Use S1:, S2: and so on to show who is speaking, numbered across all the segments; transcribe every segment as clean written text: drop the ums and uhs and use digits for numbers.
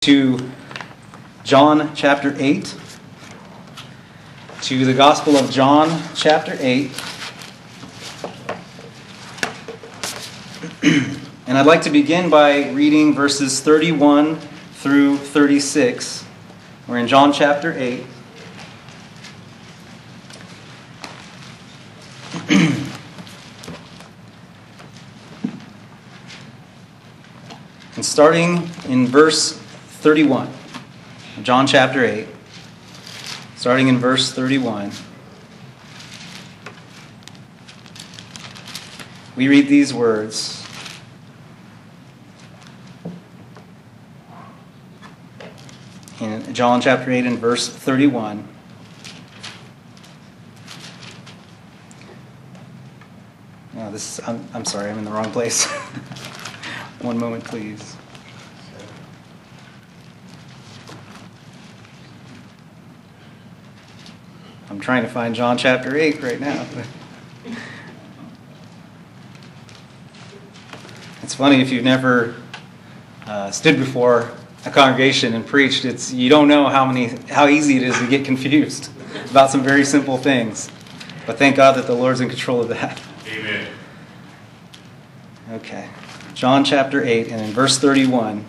S1: To John chapter 8, to the Gospel of John chapter 8. And I'd like to begin by reading verses 31 through 36. We're in John chapter 8. And starting in verse 31, John chapter 8, starting in verse 31, we read these words. In John chapter 8 and verse 31. Oh, I'm sorry, I'm in the wrong place. One moment, please. I'm trying to find John chapter 8 right now. It's funny, if you've never stood before a congregation and preached, you don't know how easy it is to get confused about some very simple things. But thank God that the Lord's in control of that.
S2: Amen.
S1: Okay. John chapter 8 and in verse 31,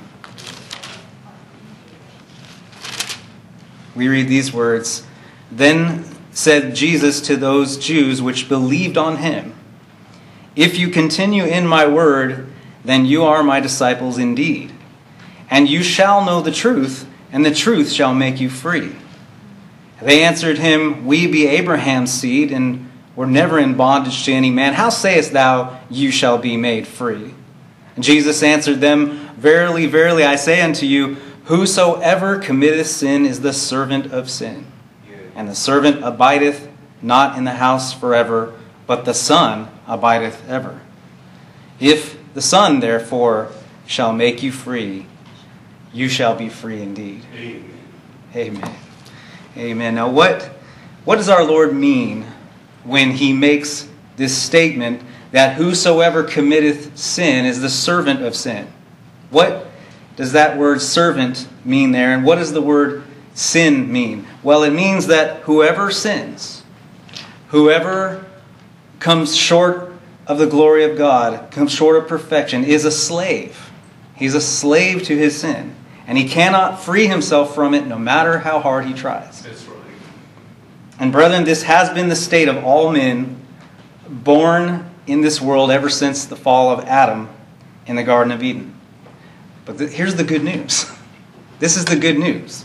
S1: we read these words. Then said Jesus to those Jews which believed on him, "If you continue in my word, then you are my disciples indeed. And you shall know the truth, and the truth shall make you free." They answered him, "We be Abraham's seed, and were never in bondage to any man. How sayest thou, you shall be made free?" And Jesus answered them, "Verily, verily, I say unto you, whosoever committeth sin is the servant of sin. And the servant abideth not in the house forever, but the Son abideth ever. If the Son, therefore, shall make you free, you shall be free indeed."
S2: Amen.
S1: Amen. Amen. Now, what does our Lord mean when he makes this statement that whosoever committeth sin is the servant of sin? What does that word servant mean there? And what does the word sin mean? Well, it means that whoever sins, whoever comes short of the glory of God, comes short of perfection, is a slave. He's a slave to his sin. And he cannot free himself from it no matter how hard he tries.
S2: That's right.
S1: And brethren, this has been the state of all men born in this world ever since the fall of Adam in the Garden of Eden. But here's the good news. This is the good news.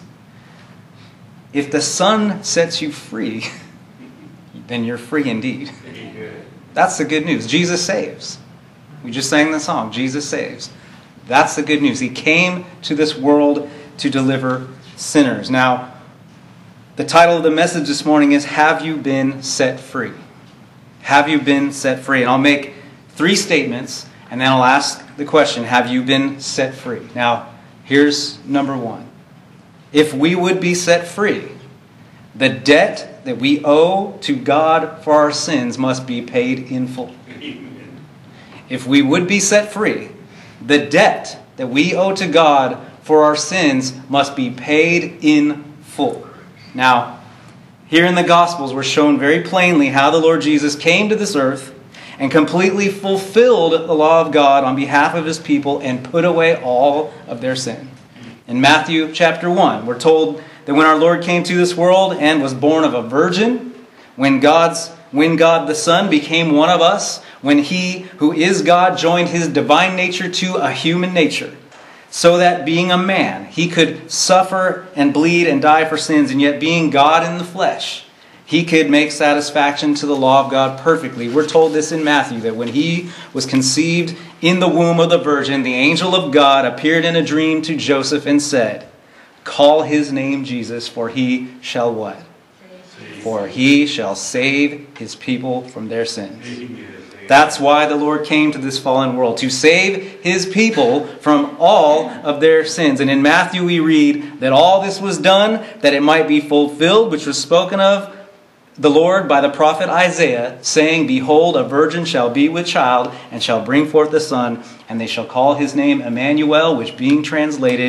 S1: If the Son sets you free, then you're free indeed.
S2: Amen.
S1: That's the good news. Jesus saves. We just sang the song, Jesus saves. That's the good news. He came to this world to deliver sinners. Now, the title of the message this morning is, Have You Been Set Free? Have you been set free? And I'll make 3 statements, and then I'll ask the question, have you been set free? Now, here's number 1. If we would be set free, the debt that we owe to God for our sins must be paid in full.
S2: Amen.
S1: If we would be set free, the debt that we owe to God for our sins must be paid in full. Now, here in the Gospels, we're shown very plainly how the Lord Jesus came to this earth and completely fulfilled the law of God on behalf of his people and put away all of their sin. In Matthew chapter 1, we're told that when our Lord came to this world and was born of a virgin, when God the Son became one of us, when he who is God joined his divine nature to a human nature, so that being a man, he could suffer and bleed and die for sins, and yet being God in the flesh, he could make satisfaction to the law of God perfectly. We're told this in Matthew, that when he was conceived in the womb of the Virgin, the angel of God appeared in a dream to Joseph and said, "Call his name Jesus, for he shall" what? "For he shall save his people from their sins."
S2: Amen.
S1: That's why the Lord came to this fallen world, to save his people from all of their sins. And in Matthew we read that all this was done that it might be fulfilled, which was spoken of the Lord by the prophet Isaiah, saying, "Behold, a virgin shall be with child, and shall bring forth a son, and they shall call his name Emmanuel," which being translated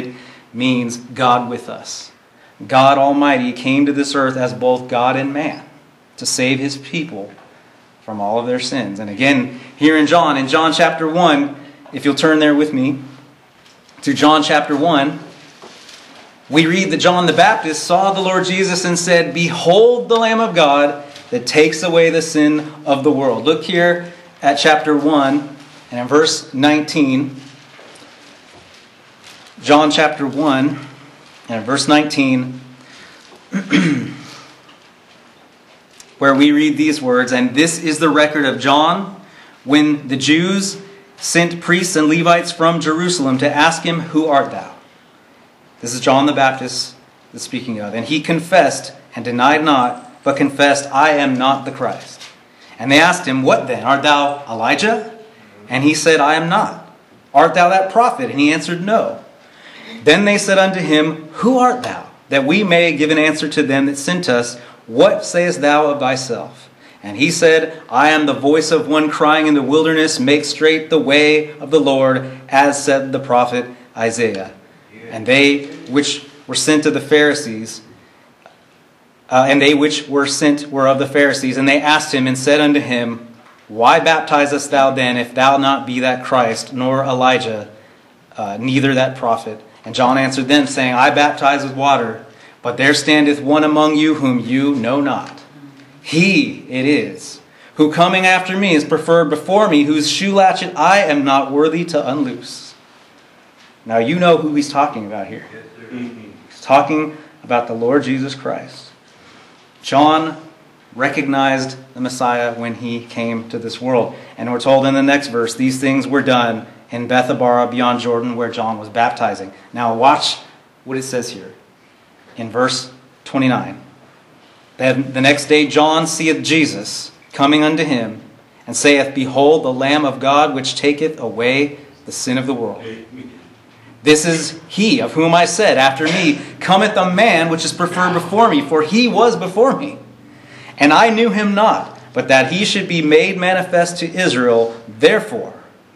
S1: means God with us. God Almighty came to this earth as both God and man to save his people from all of their sins. And again, here in John chapter 1, if you'll turn there with me to John chapter 1, we read that John the Baptist saw the Lord Jesus and said, "Behold the Lamb of God that takes away the sin of the world." Look here at chapter 1 and in verse 19. John chapter 1 and verse 19, where we read these words, "And this is the record of John when the Jews sent priests and Levites from Jerusalem to ask him, 'Who art thou?'" This is John the Baptist that's speaking of. "And he confessed and denied not, but confessed, 'I am not the Christ.' And they asked him, 'What then? Art thou Elijah?' And he said, 'I am not.' 'Art thou that prophet?' And he answered, 'No.' Then they said unto him, 'Who art thou? That we may give an answer to them that sent us. What sayest thou of thyself?' And he said, 'I am the voice of one crying in the wilderness, make straight the way of the Lord, as said the prophet Isaiah.' And they which were sent to the Pharisees, and they which were sent were of the Pharisees, and they asked him and said unto him, 'Why baptizest thou then, if thou not be that Christ, nor Elijah, neither that prophet?' And John answered them, saying, 'I baptize with water, but there standeth one among you whom you know not. He it is, who coming after me is preferred before me, whose shoe latchet I am not worthy to unloose.'" Now you know who he's talking about here. He's talking about the Lord Jesus Christ. John recognized the Messiah when he came to this world. And we're told in the next verse, these things were done in Bethabara beyond Jordan, where John was baptizing. Now watch what it says here in verse 29. "Then the next day John seeth Jesus coming unto him, and saith, Behold the Lamb of God, which taketh away the sin of the world. This is he of whom I said, After me cometh a man which is preferred before me, for he was before me. And I knew him not, but that he should be made manifest to Israel. Therefore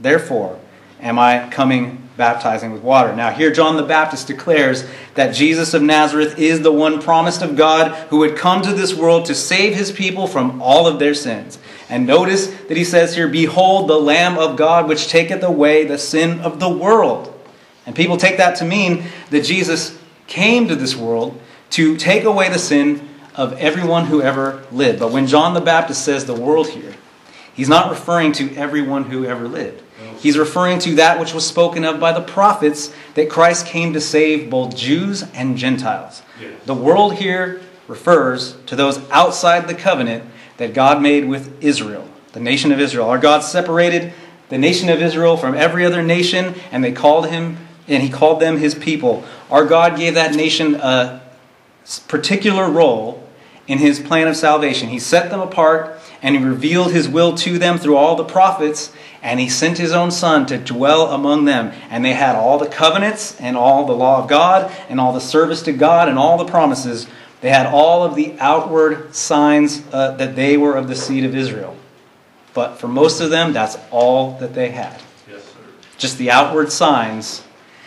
S1: am I coming baptizing with water." Now here John the Baptist declares that Jesus of Nazareth is the one promised of God who would come to this world to save his people from all of their sins. And notice that he says here, "Behold the Lamb of God which taketh away the sin of the world." And people take that to mean that Jesus came to this world to take away the sin of everyone who ever lived. But when John the Baptist says the world here, he's not referring to everyone who ever lived. He's referring to that which was spoken of by the prophets, that Christ came to save both Jews and Gentiles. Yes. The world here refers to those outside the covenant that God made with Israel, the nation of Israel. Our God separated the nation of Israel from every other nation, and he called them his people. Our God gave that nation a particular role in his plan of salvation. He set them apart, and he revealed his will to them through all the prophets, and he sent his own Son to dwell among them. And they had all the covenants and all the law of God and all the service to God and all the promises. They had all of the outward signs that they were of the seed of Israel. But for most of them, that's all that they had. Yes, sir. Just the outward signs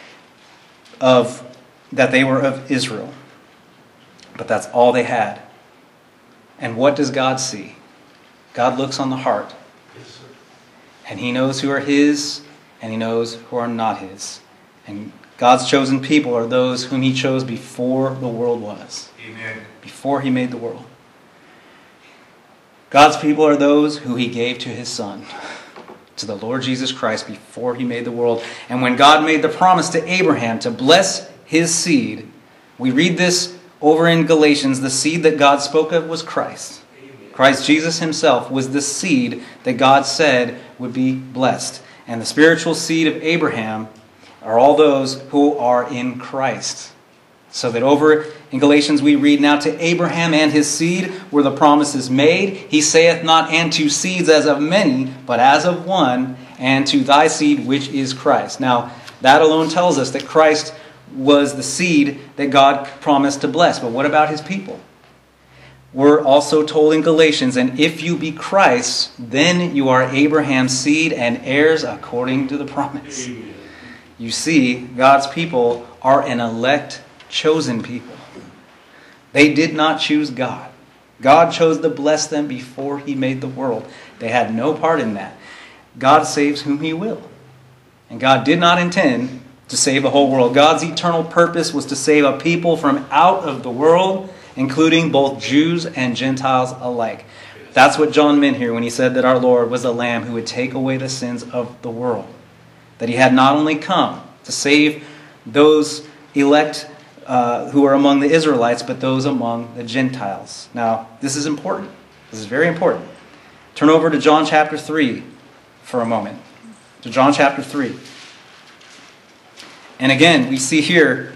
S1: of that they were of Israel. But that's all they had. And what does God see? God looks on the heart. Yes, sir. And he knows who are his, and he knows who are not his. And God's chosen people are those whom he chose before the world was. Amen. Before he made the world. God's people are those who he gave to his Son, to the Lord Jesus Christ, before he made the world. And when God made the promise to Abraham to bless his seed, we read this over in Galatians, the seed that God spoke of was Christ. Christ Jesus himself was the seed that God said would be blessed. And the spiritual seed of Abraham are all those who are in Christ. So that over in Galatians we read, "Now to Abraham and his seed were the promises made. He saith not, and to seeds as of many, but as of one, and to thy seed which is Christ." Now that alone tells us that Christ was the seed that God promised to bless. But what about his people? We're also told in Galatians, "And if you be Christ, then you are Abraham's seed and heirs according to the promise." Amen. You see, God's people are an elect, chosen people. They did not choose God. God chose to bless them before he made the world. They had no part in that. God saves whom he will. And God did not intend to save the whole world. God's eternal purpose was to save a people from out of the world, including both Jews and Gentiles alike. That's what John meant here when he said that our Lord was the Lamb who would take away the sins of the world. That he had not only come to save those elect who are among the Israelites, but those among the Gentiles. Now, this is important. This is very important. Turn over to John chapter 3 for a moment. To John chapter 3. And again, we see here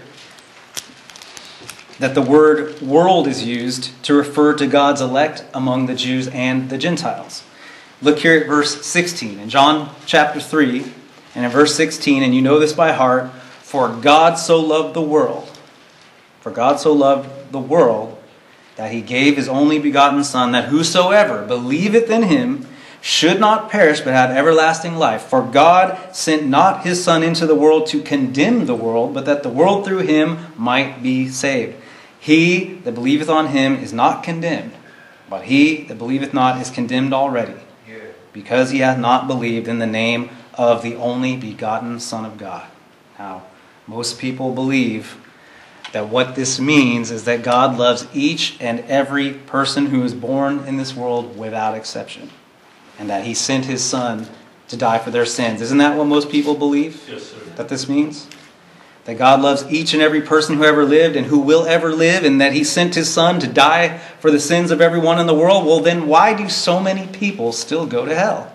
S1: that the word world is used to refer to God's elect among the Jews and the Gentiles. Look here at verse 16. In John chapter 3 and in verse 16, and you know this by heart, for God so loved the world. For God so loved the world that he gave his only begotten Son, that whosoever believeth in him should not perish but have everlasting life. For God sent not his Son into the world to condemn the world, but that the world through him might be saved. He that believeth on him is not condemned, but he that believeth not is condemned already, because he hath not believed in the name of the only begotten Son of God. Now, most people believe that what this means is that God loves each and every person who is born in this world without exception, and that he sent his Son to die for their sins. Isn't that what most people believe?
S2: Yes, sir.
S1: That this means? That God loves each and every person who ever lived and who will ever live, and that he sent his Son to die for the sins of everyone in the world. Well, then why do so many people still go to hell?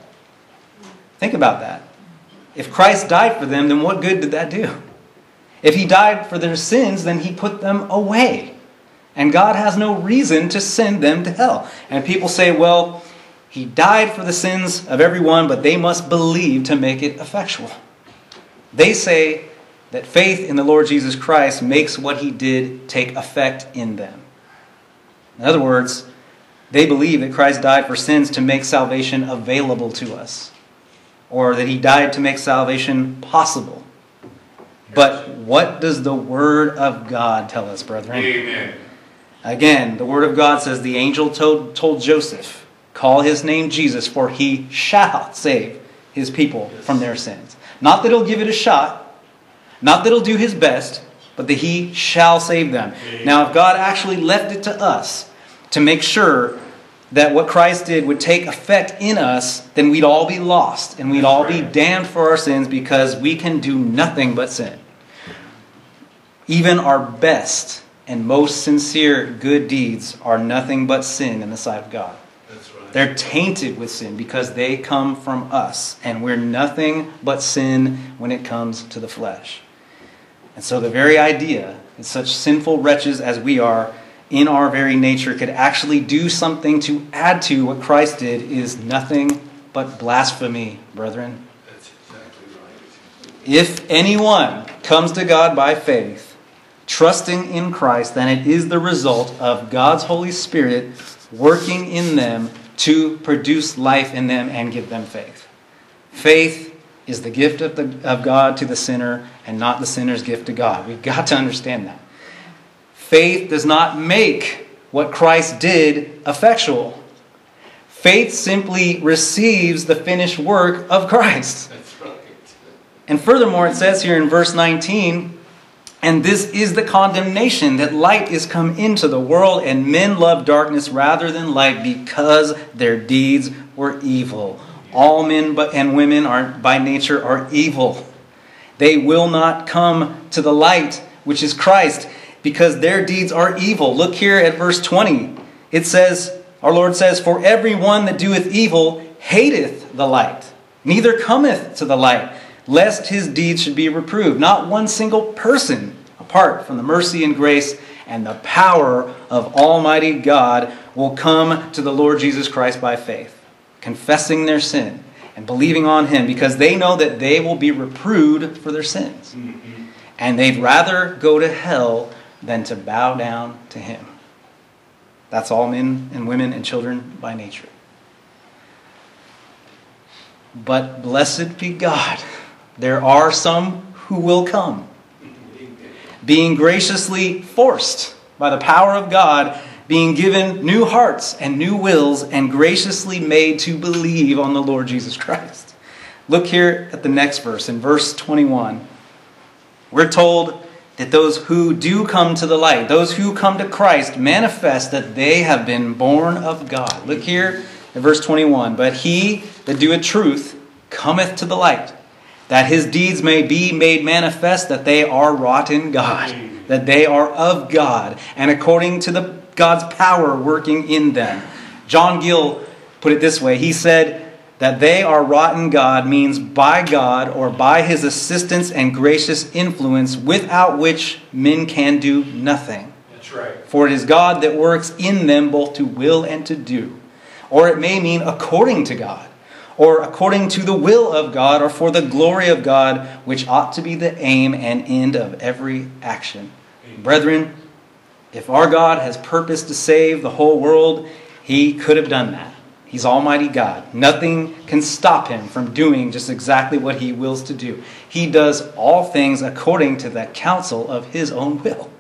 S1: Think about that. If Christ died for them, then what good did that do? If he died for their sins, then he put them away. And God has no reason to send them to hell. And people say, well, he died for the sins of everyone, but they must believe to make it effectual. They say that faith in the Lord Jesus Christ makes what he did take effect in them. In other words, they believe that Christ died for sins to make salvation available to us, or that he died to make salvation possible. But what does the Word of God tell us, brethren?
S2: Amen.
S1: Again, the Word of God says the angel told Joseph, call his name Jesus, for he shall save his people from their sins. Not that he'll give it a shot, not that he'll do his best, but that he shall save them. Amen. Now, if God actually left it to us to make sure that what Christ did would take effect in us, then we'd all be lost and we'd all be damned for our sins, because we can do nothing but sin. Even our best and most sincere good deeds are nothing but sin in the sight of God.
S2: That's right.
S1: They're tainted with sin because they come from us, and we're nothing but sin when it comes to the flesh. And so the very idea that such sinful wretches as we are in our very nature could actually do something to add to what Christ did is nothing but blasphemy, brethren.
S2: That's exactly right.
S1: If anyone comes to God by faith, trusting in Christ, then it is the result of God's Holy Spirit working in them to produce life in them and give them faith. Faith is the gift of God to the sinner, and not the sinner's gift to God. We've got to understand that. Faith does not make what Christ did effectual. Faith simply receives the finished work of Christ.
S2: That's right.
S1: And furthermore, it says here in verse 19, and this is the condemnation, that light is come into the world, and men love darkness rather than light, because their deeds were evil. All men and women by nature are evil. They will not come to the light, which is Christ, because their deeds are evil. Look here at verse 20. It says, our Lord says, for everyone that doeth evil hateth the light, neither cometh to the light, lest his deeds should be reproved. Not one single person, apart from the mercy and grace and the power of Almighty God, will come to the Lord Jesus Christ by faith, confessing their sin and believing on him, because they know that they will be reproved for their sins. Mm-hmm. And they'd rather go to hell than to bow down to him. That's all men and women and children by nature. But blessed be God, there are some who will come. being graciously forced by the power of God, being given new hearts and new wills, and graciously made to believe on the Lord Jesus Christ. Look here at the next verse, in verse 21. We're told that those who do come to the light, those who come to Christ, manifest that they have been born of God. Look here at verse 21. But he that doeth truth cometh to the light, that his deeds may be made manifest that they are wrought in God, that they are of God, and according to God's power working in them. John Gill put it this way. He said that they are wrought in God means by God or by his assistance and gracious influence, without which men can do nothing.
S2: That's right.
S1: For it is God that works in them both to will and to do. Or it may mean according to God, or according to the will of God, or for the glory of God, which ought to be the aim and end of every action. Brethren, if our God has purposed to save the whole world, he could have done that. He's Almighty God. Nothing can stop him from doing just exactly what he wills to do. He does all things according to the counsel of his own will.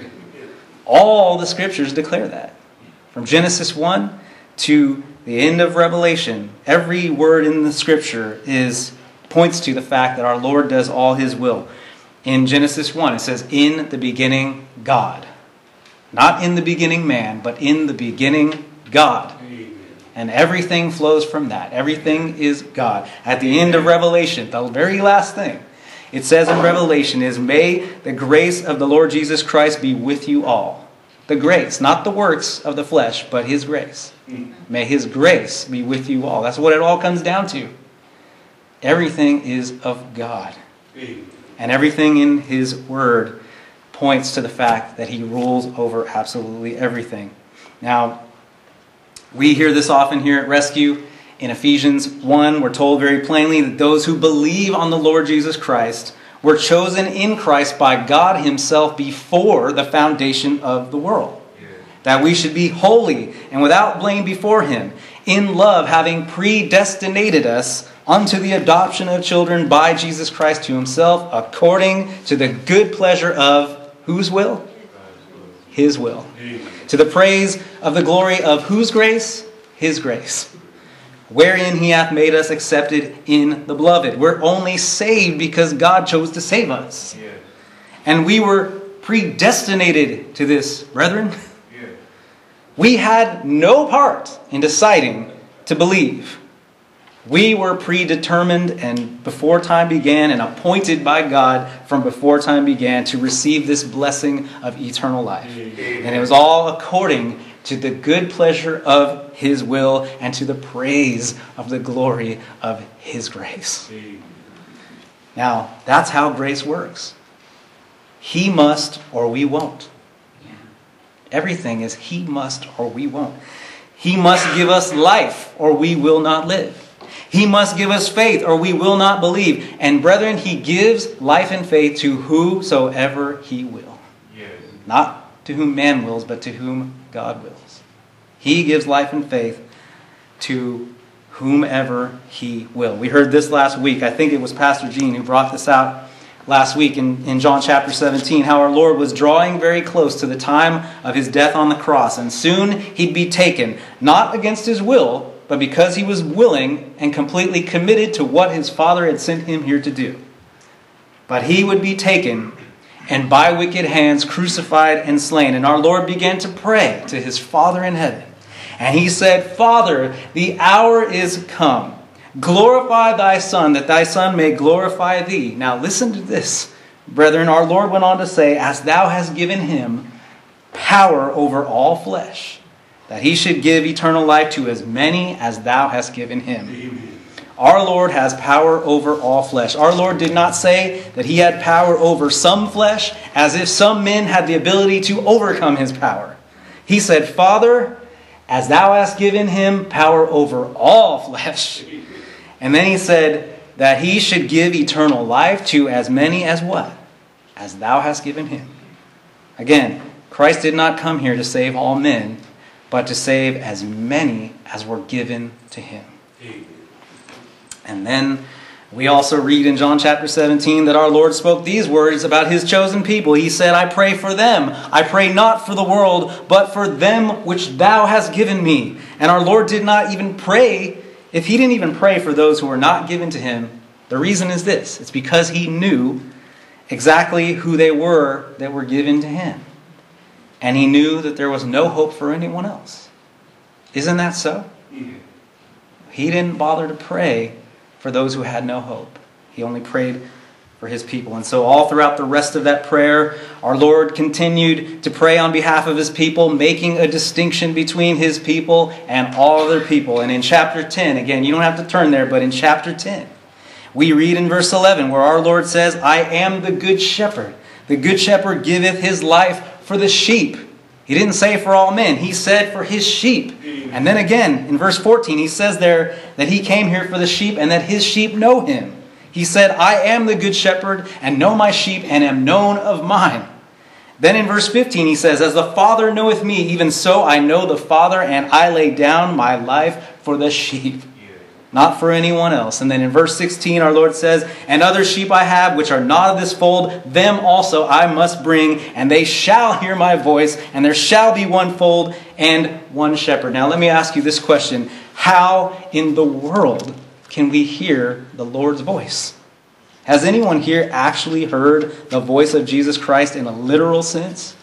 S1: All the scriptures declare that. From Genesis 1 to the end of Revelation, every word in the scripture points to the fact that our Lord does all his will. In Genesis 1, it says, in the beginning, God. Not in the beginning, man, but in the beginning, God. And everything flows from that. Everything is God. At the end of Revelation, the very last thing it says in Revelation is, may the grace of the Lord Jesus Christ be with you all. The grace, not the works of the flesh, but his grace. May his grace be with you all. That's what it all comes down to. Everything is of God. And everything in his word points to the fact that he rules over absolutely everything. Now, we hear this often here at Rescue. In Ephesians 1, we're told very plainly that those who believe on the Lord Jesus Christ were chosen in Christ by God himself before the foundation of the world. That we should be holy and without blame before him, in love, having predestinated us unto the adoption of children by Jesus Christ to himself, according to the good pleasure of whose will? His will. To the praise of the glory of whose grace? His grace. Wherein he hath made us accepted in the beloved. We're only saved because God chose to save us. Yeah. And we were predestinated to this, brethren. Yeah. We had no part in deciding to believe. We were predetermined and before time began and appointed by God from before time began to receive this blessing of eternal life. Amen. And it was all according to the good pleasure of his will and to the praise of the glory of his grace. Amen. Now, that's how grace works. He must or we won't. Everything is he must or we won't. He must give us life or we will not live. He must give us faith or we will not believe. And brethren, he gives life and faith to whosoever he will. Yes. Not to whom man wills, but to whom God wills. He gives life and faith to whomever he will. We heard this last week. I think it was Pastor Gene who brought this out last week in John chapter 17, how our Lord was drawing very close to the time of his death on the cross. And soon he'd be taken, not against his will, but because he was willing and completely committed to what his Father had sent him here to do. But he would be taken and by wicked hands crucified and slain. And our Lord began to pray to his Father in heaven. And he said, Father, the hour is come. Glorify thy Son, that thy Son may glorify thee. Now listen to this, brethren. Our Lord went on to say, as thou hast given him power over all flesh, that he should give eternal life to as many as thou hast given him. Amen. Our Lord has power over all flesh. Our Lord did not say that he had power over some flesh, as if some men had the ability to overcome his power. He said, Father, as thou hast given him power over all flesh. And then he said that he should give eternal life to as many as what? As thou hast given him. Again, Christ did not come here to save all men, but to save as many as were given to him. And then We also read in John chapter 17 that our Lord spoke these words about his chosen people. He said, I pray for them. I pray not for the world, but for them which thou hast given me. And our Lord did not even pray, if he didn't even pray for those who were not given to him, the reason is this. It's because he knew exactly who they were that were given to him. And he knew that there was no hope for anyone else. Isn't that so? He didn't bother to pray for those who had no hope. He only prayed for his people. And so all throughout the rest of that prayer, our Lord continued to pray on behalf of his people, making a distinction between his people and all other people. And in chapter 10, again, you don't have to turn there, but in chapter 10, we read in verse 11 where our Lord says, I am the good shepherd. The good shepherd giveth his life for the sheep. He didn't say for all men. He said for his sheep. And then again, in verse 14, he says there that he came here for the sheep and that his sheep know him. He said, I am the good shepherd and know my sheep and am known of mine. Then in verse 15, he says, as the Father knoweth me, even so I know the Father, and I lay down my life for the sheep. Not for anyone else. And then in verse 16, our Lord says, and other sheep I have, which are not of this fold, them also I must bring, and they shall hear my voice, and there shall be one fold and one shepherd. Now let me ask you this question. How in the world can we hear the Lord's voice? Has anyone here actually heard the voice of Jesus Christ in a literal sense?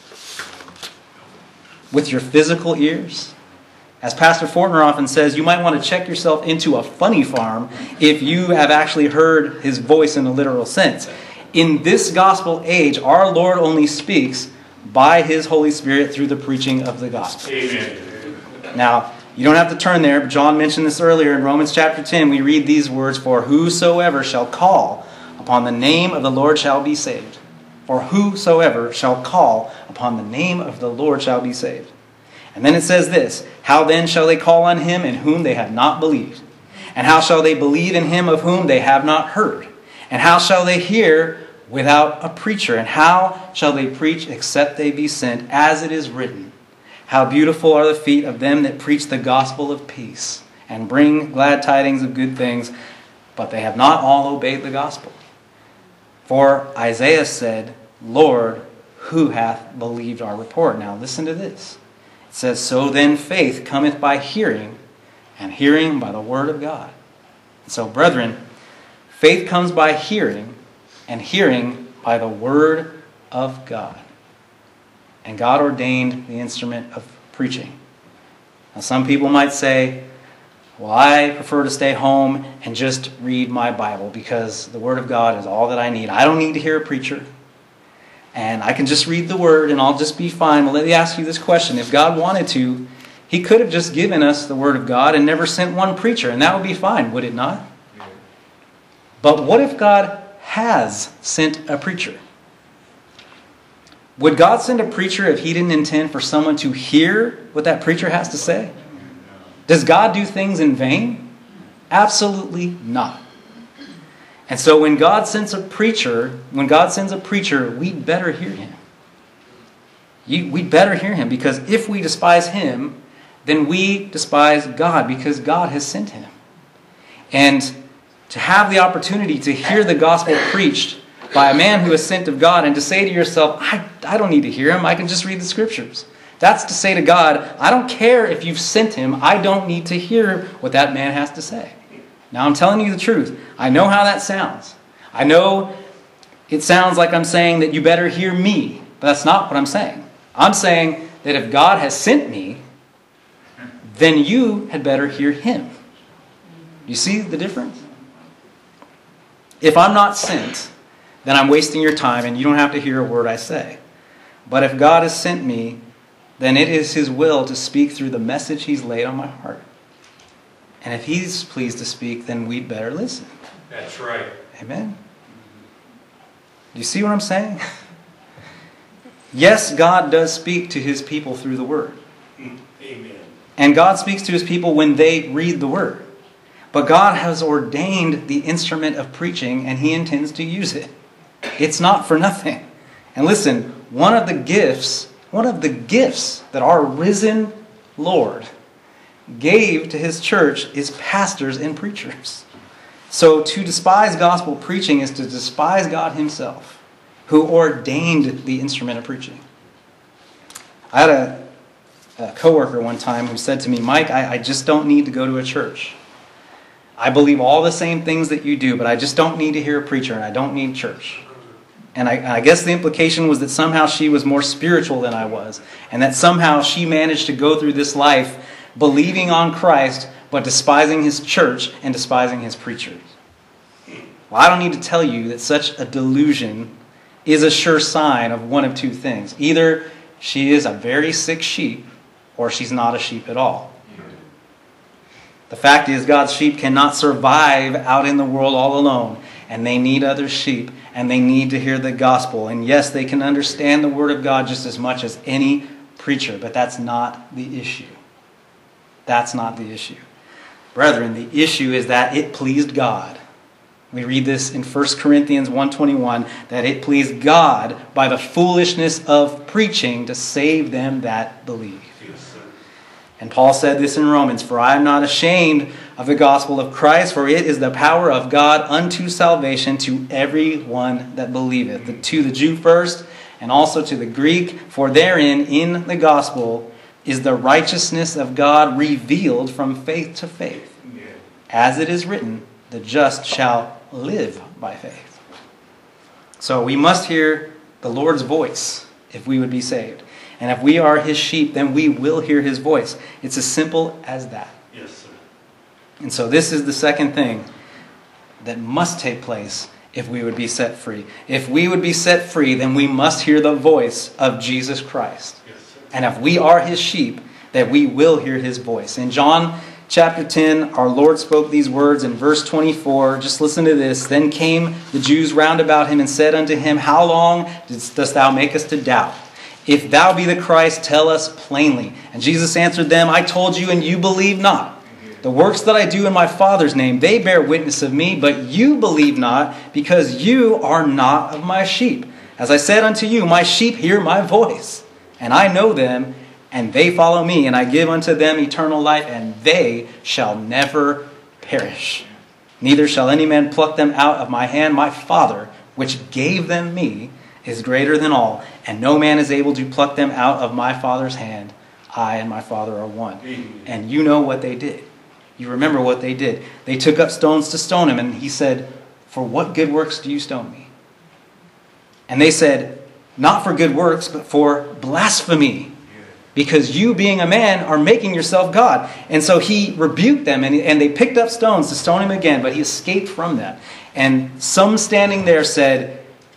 S1: With your physical ears? As Pastor Fortner often says, you might want to check yourself into a funny farm if you have actually heard his voice in a literal sense. In this gospel age, our Lord only speaks by his Holy Spirit through the preaching of the gospel.
S2: Amen.
S1: Now, you don't have to turn there, but John mentioned this earlier in Romans chapter 10. We read these words, for whosoever shall call upon the name of the Lord shall be saved. For whosoever shall call upon the name of the Lord shall be saved. And then it says this, how then shall they call on him in whom they have not believed? And how shall they believe in him of whom they have not heard? And how shall they hear without a preacher? And how shall they preach except they be sent? As it is written, how beautiful are the feet of them that preach the gospel of peace and bring glad tidings of good things, but they have not all obeyed the gospel. For Isaiah said, Lord, who hath believed our report? Now listen to this. It says, so then faith cometh by hearing, and hearing by the word of God. And so, brethren, faith comes by hearing, and hearing by the word of God. And God ordained the instrument of preaching. Now, some people might say, well, I prefer to stay home and just read my Bible because the word of God is all that I need. I don't need to hear a preacher. And I can just read the word and I'll just be fine. Well, let me ask you this question. If God wanted to, he could have just given us the word of God and never sent one preacher, and that would be fine, would it not? But what if God has sent a preacher? Would God send a preacher if he didn't intend for someone to hear what that preacher has to say? Does God do things in vain? Absolutely not. And so when God sends a preacher, we'd better hear him. We'd better hear him, because if we despise him, then we despise God, because God has sent him. And to have the opportunity to hear the gospel preached by a man who is sent of God, and to say to yourself, I don't need to hear him, I can just read the scriptures. That's to say to God, I don't care if you've sent him, I don't need to hear what that man has to say. Now I'm telling you the truth. I know how that sounds. I know it sounds like I'm saying that you better hear me, but that's not what I'm saying. I'm saying that if God has sent me, then you had better hear him. You see the difference? If I'm not sent, then I'm wasting your time and you don't have to hear a word I say. But if God has sent me, then it is his will to speak through the message he's laid on my heart. And if he's pleased to speak, then we'd better listen.
S2: That's right.
S1: Amen? Do you see what I'm saying? Yes, God does speak to his people through the word.
S2: Amen.
S1: And God speaks to his people when they read the word. But God has ordained the instrument of preaching, and he intends to use it. It's not for nothing. And listen, one of the gifts that our risen Lord gave to his church is pastors and preachers. So to despise gospel preaching is to despise God himself, who ordained the instrument of preaching. I had a coworker one time who said to me, Mike, I just don't need to go to a church. I believe all the same things that you do, but I just don't need to hear a preacher, and I don't need church. And I guess the implication was that somehow she was more spiritual than I was, and that somehow she managed to go through this life believing on Christ, but despising his church and despising his preachers. Well, I don't need to tell you that such a delusion is a sure sign of one of two things. Either she is a very sick sheep, or she's not a sheep at all. The fact is, God's sheep cannot survive out in the world all alone, and they need other sheep, and they need to hear the gospel. And yes, they can understand the word of God just as much as any preacher, but that's not the issue. That's not the issue. Brethren, the issue is that it pleased God. We read this in 1 Corinthians 1:21, that it pleased God by the foolishness of preaching to save them that believe. And Paul said this in Romans, "For I am not ashamed of the gospel of Christ, for it is the power of God unto salvation to every one that believeth, to the Jew first, and also to the Greek. For therein, in the gospel, is the righteousness of God revealed from faith to faith. As it is written, the just shall live by faith." So we must hear the Lord's voice if we would be saved. And if we are his sheep, then we will hear his voice. It's as simple as that.
S2: Yes, sir.
S1: And so this is the second thing that must take place if we would be set free. If we would be set free, then we must hear the voice of Jesus Christ.
S2: Yes, sir.
S1: And if we are his sheep, that we will hear his voice. In John chapter 10, our Lord spoke these words in verse 24. Just listen to this. "Then came the Jews round about him and said unto him, How long dost thou make us to doubt? If thou be the Christ, tell us plainly. And Jesus answered them, I told you, and you believe not. The works that I do in my Father's name, they bear witness of me, but you believe not, because you are not of my sheep. As I said unto you, my sheep hear my voice, and I know them, and they follow me, and I give unto them eternal life, and they shall never perish. Neither shall any man pluck them out of my hand. My Father, which gave them me, is greater than all, and no man is able to pluck them out of my Father's hand. I and my Father are one." And you know what they did. You remember what they did. They took up stones to stone him, and he said, "For what good works do you stone me?" And they said, "Not for good works, but for blasphemy, because you, being a man, are making yourself God." And so he rebuked them, and they picked up stones to stone him again, but he escaped from that. And some standing there said,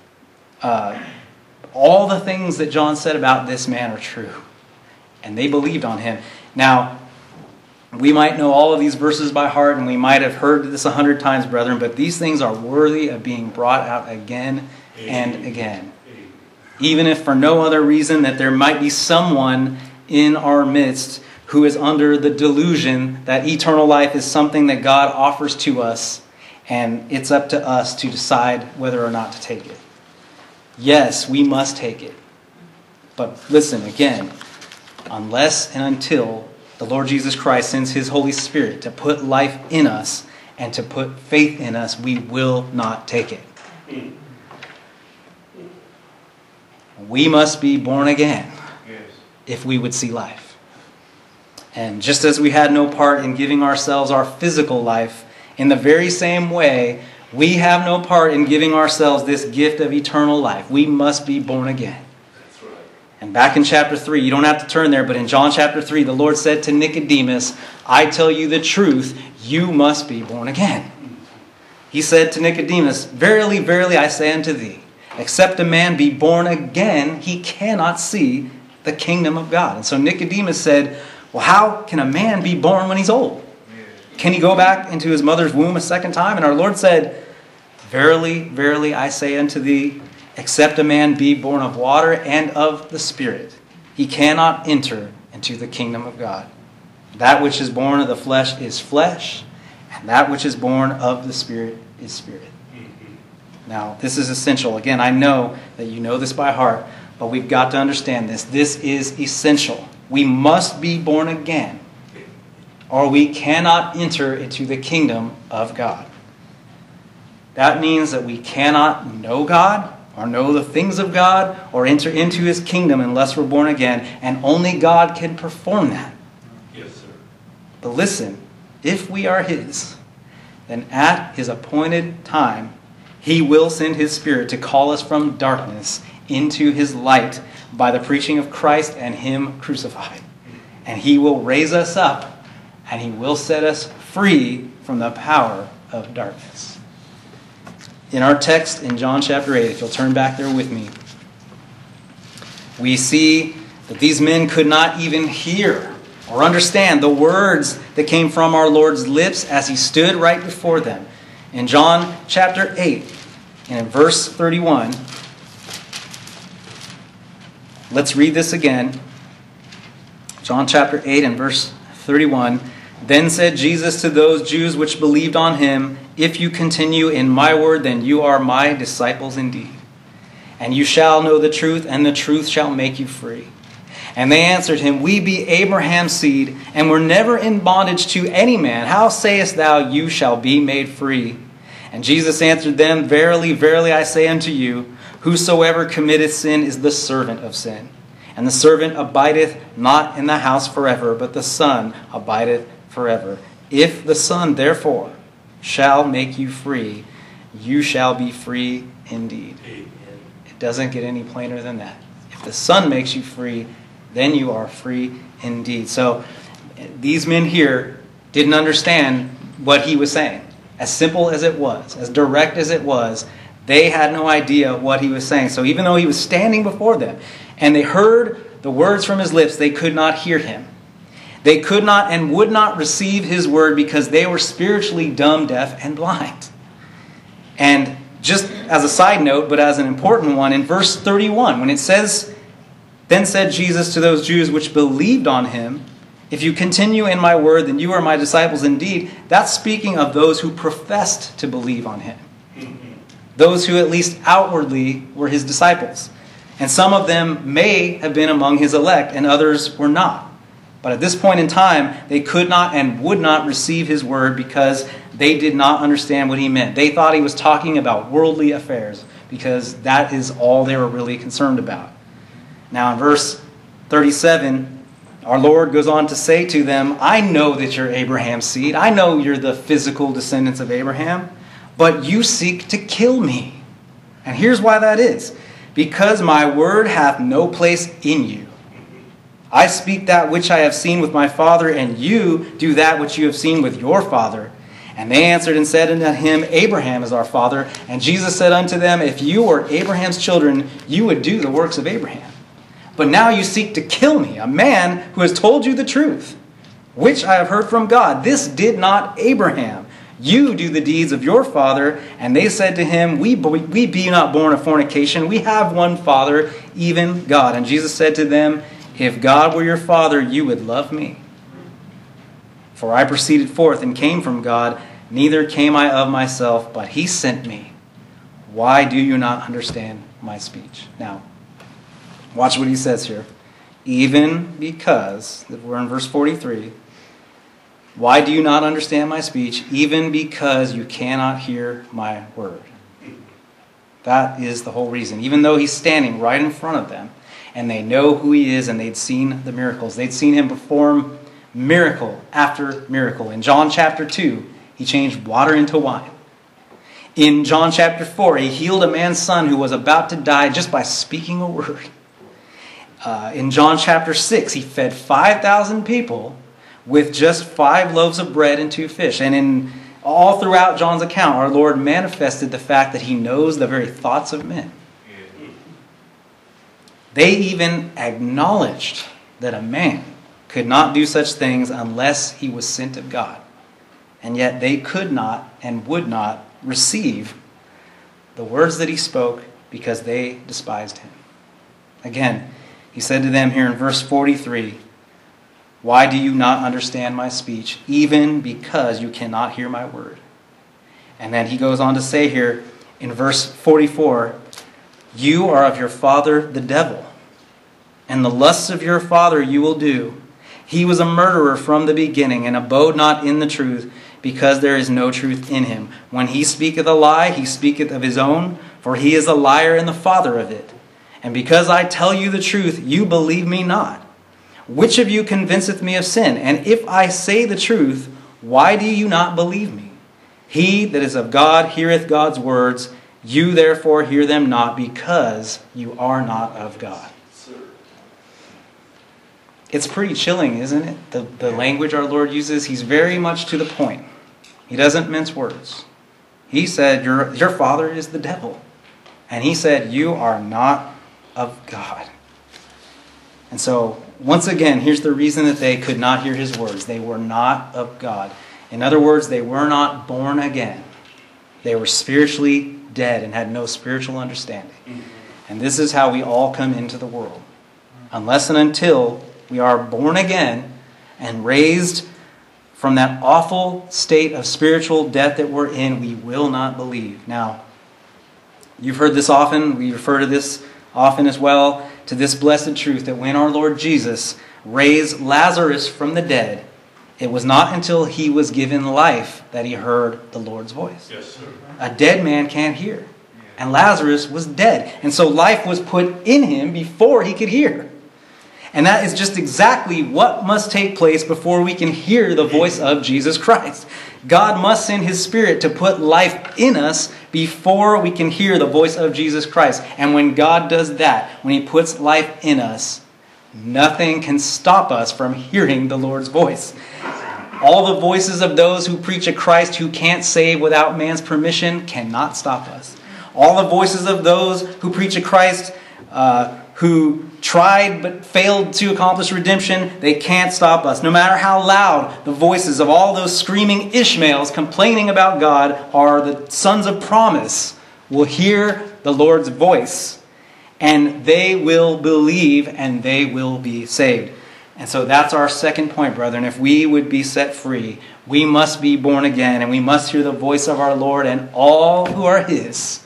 S1: all the things that John said about this man are true. And they believed on him. Now, we might know all of these verses by heart, and we might have heard this 100 times, brethren, but these things are worthy of being brought out again and again. Even if for no other reason that there might be someone in our midst who is under the delusion that eternal life is something that God offers to us, and it's up to us to decide whether or not to take it. Yes, we must take it. But listen, again, unless and until the Lord Jesus Christ sends his Holy Spirit to put life in us and to put faith in us, we will not take it. We must be born again if we would see life. And just as we had no part in giving ourselves our physical life, in the very same way, we have no part in giving ourselves this gift of eternal life. We must be born again.
S2: That's right.
S1: And back in chapter 3, you don't have to turn there, but in John chapter 3, the Lord said to Nicodemus, "I tell you the truth, you must be born again." He said to Nicodemus, "Verily, verily, I say unto thee, except a man be born again, he cannot see the kingdom of God." And so Nicodemus said, "Well, how can a man be born when he's old? Can he go back into his mother's womb a second time?" And our Lord said, "Verily, verily, I say unto thee, except a man be born of water and of the Spirit, he cannot enter into the kingdom of God. That which is born of the flesh is flesh, and that which is born of the Spirit is spirit." Now, this is essential. Again, I know that you know this by heart, but we've got to understand this. This is essential. We must be born again, or we cannot enter into the kingdom of God. That means that we cannot know God or know the things of God or enter into his kingdom unless we're born again, and only God can perform that.
S2: Yes, sir.
S1: But listen, if we are his, then at his appointed time, he will send his Spirit to call us from darkness into his light by the preaching of Christ and him crucified. And he will raise us up, and he will set us free from the power of darkness. In our text in John chapter 8, if you'll turn back there with me, we see that these men could not even hear or understand the words that came from our Lord's lips as he stood right before them. In John chapter 8, and in verse 31, let's read this again. John chapter 8 and verse 31. Then said Jesus to those Jews which believed on him, if you continue in my word, then you are my disciples indeed. And you shall know the truth, and the truth shall make you free. And they answered him, we be Abraham's seed, and were never in bondage to any man. How sayest thou, you shall be made free? And Jesus answered them, verily, verily, I say unto you, whosoever committeth sin is the servant of sin. And the servant abideth not in the house forever, but the Son abideth forever. If the Son, therefore, shall make you free, you shall be free indeed.
S2: Amen.
S1: It doesn't get any plainer than that. If the Son makes you free, then you are free indeed. So these men here didn't understand what he was saying. As simple as it was, as direct as it was, they had no idea what he was saying. So even though he was standing before them and they heard the words from his lips, they could not hear him. They could not and would not receive his word because they were spiritually dumb, deaf, and blind. And just as a side note, but as an important one, in verse 31, when it says, then said Jesus to those Jews which believed on him, if you continue in my word, then you are my disciples indeed. That's speaking of those who professed to believe on him. Those who at least outwardly were his disciples. And some of them may have been among his elect, and others were not. But at this point in time, they could not and would not receive his word because they did not understand what he meant. They thought he was talking about worldly affairs because that is all they were really concerned about. Now in verse 37, our Lord goes on to say to them, I know that you're Abraham's seed. I know you're the physical descendants of Abraham, but you seek to kill me. And here's why that is. Because my word hath no place in you. I speak that which I have seen with my father, and you do that which you have seen with your father. And they answered and said unto him, Abraham is our father. And Jesus said unto them, if you were Abraham's children, you would do the works of Abraham. But now you seek to kill me, a man who has told you the truth, which I have heard from God. This did not Abraham. You do the deeds of your father. And they said to him, we be not born of fornication. We have one Father, even God. And Jesus said to them, if God were your father, you would love me. For I proceeded forth and came from God, neither came I of myself, but he sent me. Why do you not understand my speech? Now, watch what he says here. Even because, we're in verse 43, why do you not understand my speech? Even because you cannot hear my word. That is the whole reason. Even though he's standing right in front of them, and they know who he is, and they'd seen the miracles. They'd seen him perform miracle after miracle. In John chapter 2, he changed water into wine. In John chapter 4, he healed a man's son who was about to die just by speaking a word. In John chapter 6, he fed 5,000 people with just 5 loaves of bread and 2 fish. And in all throughout John's account, our Lord manifested the fact that he knows the very thoughts of men. They even acknowledged that a man could not do such things unless he was sent of God. And yet they could not and would not receive the words that he spoke because they despised him. Again, he said to them here in verse 43, why do you not understand my speech, even because you cannot hear my word? And then he goes on to say here in verse 44, you are of your father the devil, and the lusts of your father you will do. He was a murderer from the beginning, and abode not in the truth, because there is no truth in him. When he speaketh a lie, he speaketh of his own, for he is a liar and the father of it. And because I tell you the truth, you believe me not. Which of you convinceth me of sin? And if I say the truth, why do you not believe me? He that is of God heareth God's words. You therefore hear them not, because you are not of God. It's pretty chilling, isn't it? The language our Lord uses, he's very much to the point. He doesn't mince words. He said, your father is the devil. And he said, you are not of God. And so, once again, here's the reason that they could not hear his words. They were not of God. In other words, they were not born again. They were spiritually dead and had no spiritual understanding. And this is how we all come into the world. Unless and until we are born again and raised from that awful state of spiritual death that we're in, we will not believe. Now, you've heard this often. We refer to this often as well, to this blessed truth that when our Lord Jesus raised Lazarus from the dead, it was not until he was given life that he heard the Lord's voice.
S2: Yes, sir.
S1: A dead man can't hear. And Lazarus was dead. And so life was put in him before he could hear. And that is just exactly what must take place before we can hear the voice of Jesus Christ. God must send his Spirit to put life in us before we can hear the voice of Jesus Christ. And when God does that, when he puts life in us, nothing can stop us from hearing the Lord's voice. All the voices of those who preach a Christ who can't save without man's permission cannot stop us. All the voices of those who preach a Christ who tried but failed to accomplish redemption, they can't stop us. No matter how loud the voices of all those screaming Ishmaels complaining about God are, the sons of promise will hear the Lord's voice, and they will believe and they will be saved. And so that's our second point, brethren. If we would be set free, we must be born again, and we must hear the voice of our Lord, and all who are his,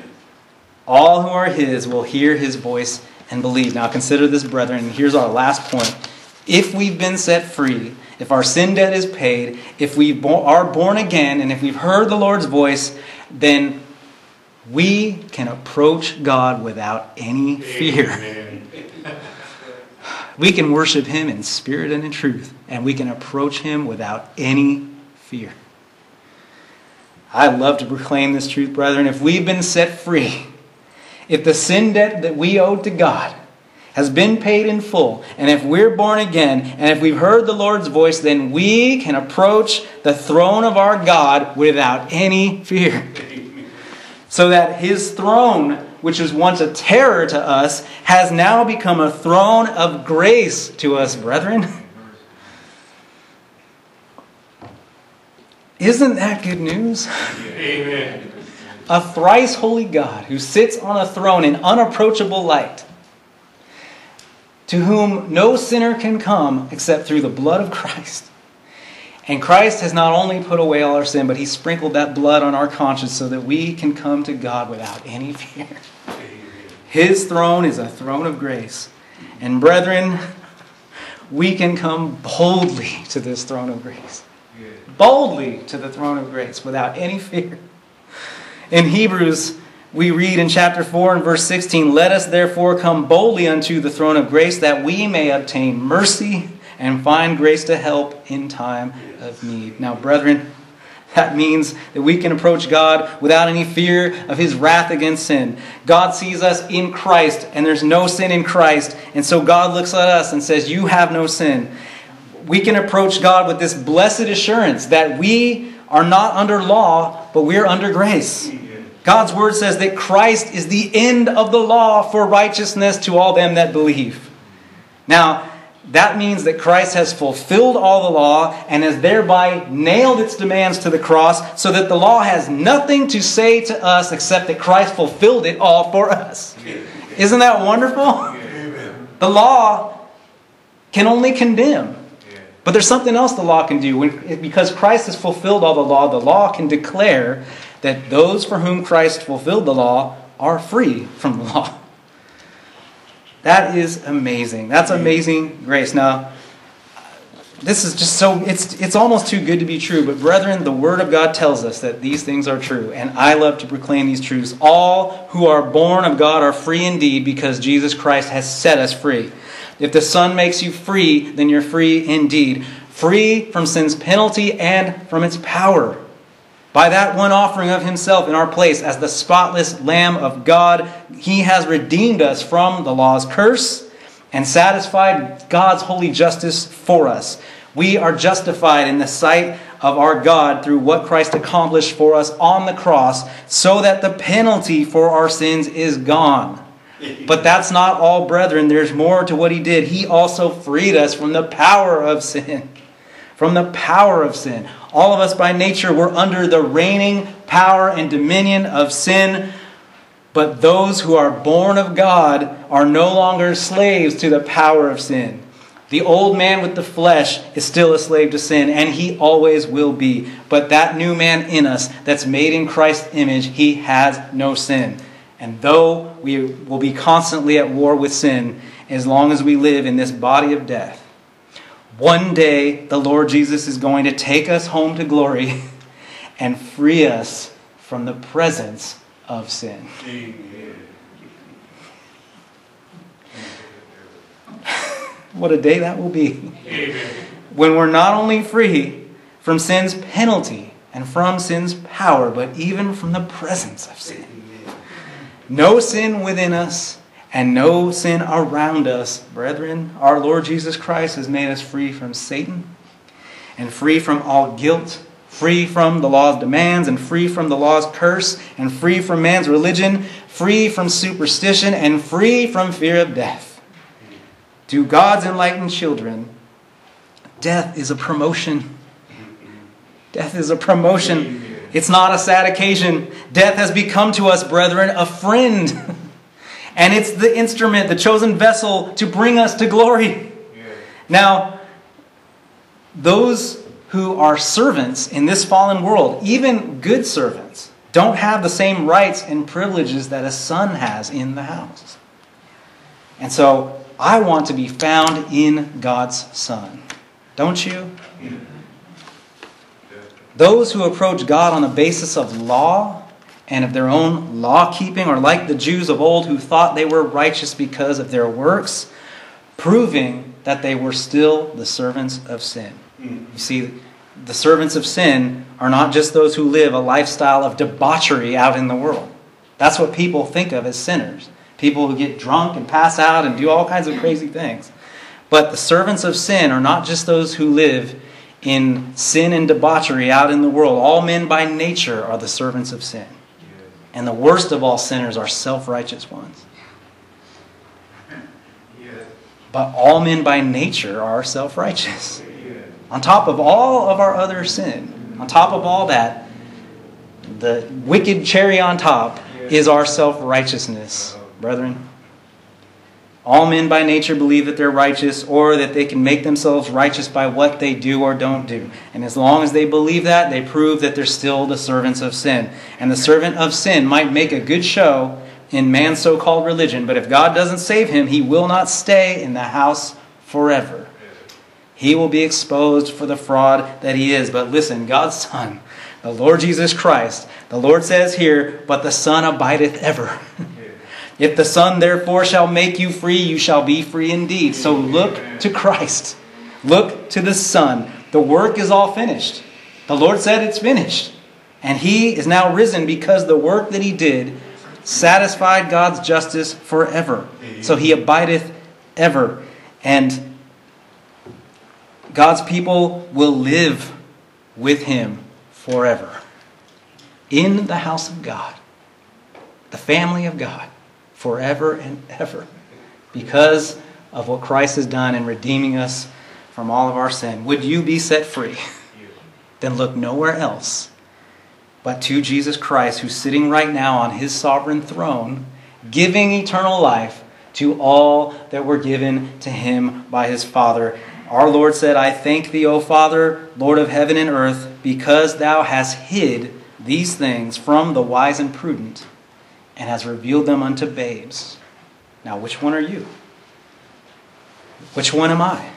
S1: all who are his will hear his voice and believe. Now consider this, brethren, and here's our last point. If we've been set free, if our sin debt is paid, if we are born again, and if we've heard the Lord's voice, then we can approach God without any fear.
S2: Amen.
S1: We can worship him in spirit and in truth, and we can approach him without any fear. I love to proclaim this truth, brethren. If we've been set free, if the sin debt that we owe to God has been paid in full, and if we're born again, and if we've heard the Lord's voice, then we can approach the throne of our God without any fear. So that his throne, which was once a terror to us, has now become a throne of grace to us, brethren. Isn't that good news?
S2: Amen.
S1: A thrice holy God who sits on a throne in unapproachable light, to whom no sinner can come except through the blood of Christ. And Christ has not only put away all our sin, but he sprinkled that blood on our conscience so that we can come to God without any fear. His throne is a throne of grace. And brethren, we can come boldly to this throne of grace. Boldly to the throne of grace without any fear. In Hebrews, we read in chapter 4 and verse 16, "Let us therefore come boldly unto the throne of grace, that we may obtain mercy and find grace to help in time of need." Now, brethren, that means that we can approach God without any fear of his wrath against sin. God sees us in Christ, and there's no sin in Christ. And so God looks at us and says, you have no sin. We can approach God with this blessed assurance that we are not under law, but we're under grace. God's word says that Christ is the end of the law for righteousness to all them that believe. Now, that means that Christ has fulfilled all the law and has thereby nailed its demands to the cross, so that the law has nothing to say to us except that Christ fulfilled it all for us. Isn't that wonderful? The law can only condemn. But there's something else the law can do. Because Christ has fulfilled all the law can declare that those for whom Christ fulfilled the law are free from the law. That is amazing. That's amazing grace. Now, this is just so, it's almost too good to be true. But brethren, the Word of God tells us that these things are true. And I love to proclaim these truths. All who are born of God are free indeed, because Jesus Christ has set us free. If the Son makes you free, then you're free indeed. Free from sin's penalty and from its power. By that one offering of himself in our place as the spotless Lamb of God, he has redeemed us from the law's curse and satisfied God's holy justice for us. We are justified in the sight of our God through what Christ accomplished for us on the cross, so that the penalty for our sins is gone. But that's not all, brethren. There's more to what he did. He also freed us from the power of sin. From the power of sin. All of us by nature were under the reigning power and dominion of sin. But those who are born of God are no longer slaves to the power of sin. The old man with the flesh is still a slave to sin, and he always will be. But that new man in us that's made in Christ's image, he has no sin. And though we will be constantly at war with sin, as long as we live in this body of death, one day the Lord Jesus is going to take us home to glory and free us from the presence of sin. What a day that will be. When we're not only free from sin's penalty and from sin's power, but even from the presence of sin. No sin within us and no sin around us. Brethren, our Lord Jesus Christ has made us free from Satan and free from all guilt, free from the law's demands and free from the law's curse and free from man's religion, free from superstition and free from fear of death. To God's enlightened children, death is a promotion. Death is a promotion. It's not a sad occasion. Death has become to us, brethren, a friend. And it's the instrument, the chosen vessel to bring us to glory. Now, those who are servants in this fallen world, even good servants, don't have the same rights and privileges that a son has in the house. And so, I want to be found in God's Son. Don't you? Those who approach God on the basis of law and of their own law-keeping are like the Jews of old who thought they were righteous because of their works, proving that they were still the servants of sin. You see, the servants of sin are not just those who live a lifestyle of debauchery out in the world. That's what people think of as sinners. People who get drunk and pass out and do all kinds of crazy things. But the servants of sin are not just those who live in sin and debauchery out in the world. All men by nature are the servants of sin. And the worst of all sinners are self-righteous ones. But all men by nature are self-righteous. On top of all of our other sin, on top of all that, the wicked cherry on top is our self-righteousness, brethren. All men by nature believe that they're righteous or that they can make themselves righteous by what they do or don't do. And as long as they believe that, they prove that they're still the servants of sin. And the servant of sin might make a good show in man's so-called religion, but if God doesn't save him, he will not stay in the house forever. He will be exposed for the fraud that he is. But listen, God's Son, the Lord Jesus Christ, the Lord says here, but the Son abideth ever. If the Son therefore shall make you free, you shall be free indeed. So look to Christ. Look to the Son. The work is all finished. The Lord said it's finished. And he is now risen because the work that he did satisfied God's justice forever. So he abideth ever. And God's people will live with him forever. In the house of God. The family of God. Forever and ever. Because of what Christ has done in redeeming us from all of our sin. Would you be set free? Then look nowhere else but to Jesus Christ, who's sitting right now on his sovereign throne, giving eternal life to all that were given to him by his Father. Our Lord said, I thank thee, O Father, Lord of heaven and earth, because thou hast hid these things from the wise and prudent, and has revealed them unto babes. Now, which one are you? Which one am I?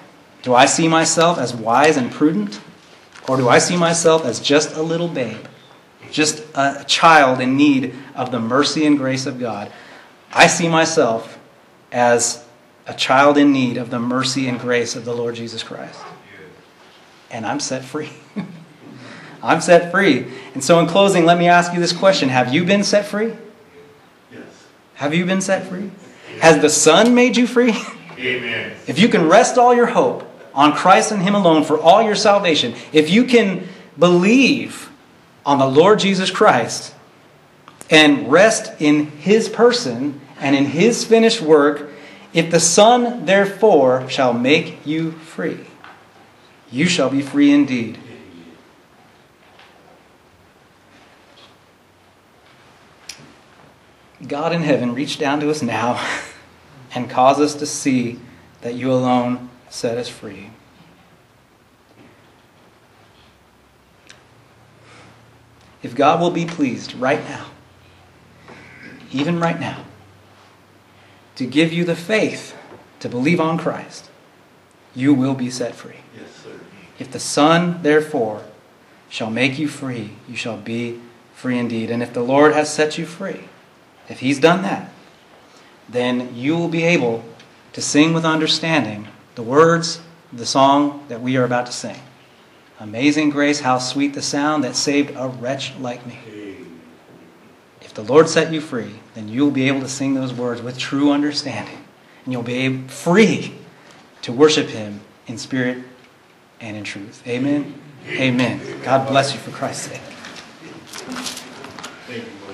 S1: Do I see myself as wise and prudent? Or do I see myself as just a little babe? Just a child in need of the mercy and grace of God? I see myself as a child in need of the mercy and grace of the Lord Jesus Christ. And I'm set free. I'm set free. And so in closing, let me ask you this question. Have you been set free?
S2: Yes.
S1: Have you been set free? Has the Son made you free?
S2: Amen.
S1: If you can rest all your hope on Christ and Him alone for all your salvation, if you can believe on the Lord Jesus Christ and rest in His person and in His finished work, if the Son therefore shall make you free, you shall be free indeed. God in heaven, reach down to us now and cause us to see that you alone set us free. If God will be pleased right now, even right now, to give you the faith to believe on Christ, you will be set free.
S2: Yes, sir.
S1: If the Son, therefore, shall make you free, you shall be free indeed. And if the Lord has set you free, if He's done that, then you will be able to sing with understanding the words of the song that we are about to sing. Amazing grace, how sweet the sound that saved a wretch like me. If the Lord set you free, then you'll be able to sing those words with true understanding. And you'll be free to worship Him in spirit and in truth. Amen? Amen. God bless you for Christ's sake.
S2: Thank you.